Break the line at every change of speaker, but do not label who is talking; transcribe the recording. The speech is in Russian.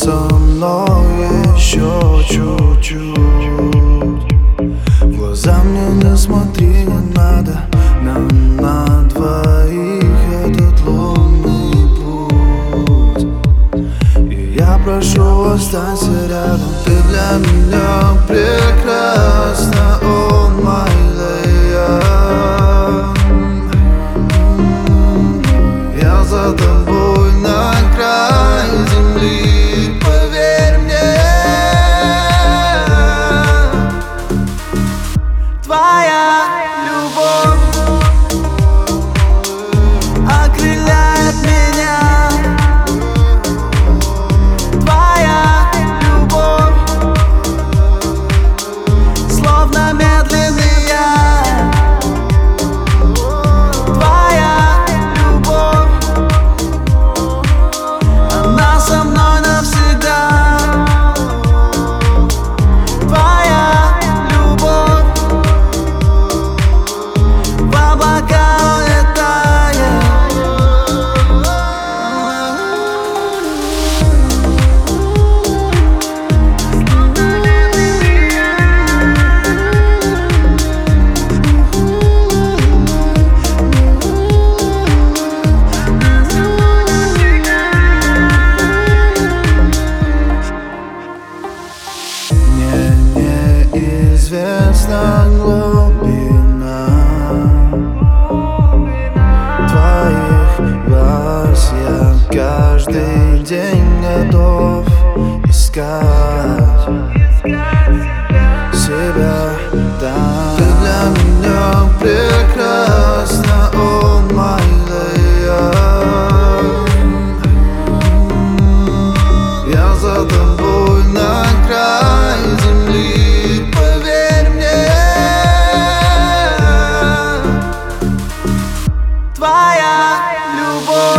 со мной еще чуть-чуть. В глаза мне не смотри, не надо. Нам на двоих этот лунный путь. И я прошу, останься рядом. Ты для меня прекрасна, о моя. Я за тобой на край земли, поверь мне. Твоя любовь окрыляет меня. Твоя любовь словно медленный яд. Твоя любовь, она со мной навсегда. Твоя любовь в облака улетает. Мне неизвестна глубина твоих глаз. Я каждый день готов искать себя там. Ты для меня прекрасна, о моя. Я за тобой на край земли, поверь мне. Твоя любовь